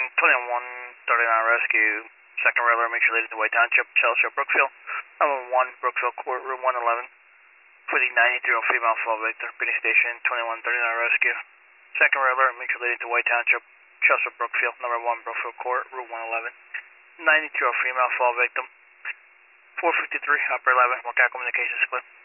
2139 rescue, second rail alarm related to White Township, Chelsea, Brookfield, number 1, Brookfield Court, room 111, for the 93-year-old female fall victim, Penny Station, 2139 rescue. Second rail alarm related to White Township, Chelsea, Brookfield, number 1, Brookfield Court, room 111, 92-year-old female fall victim, 453, upper 11, Communications clear.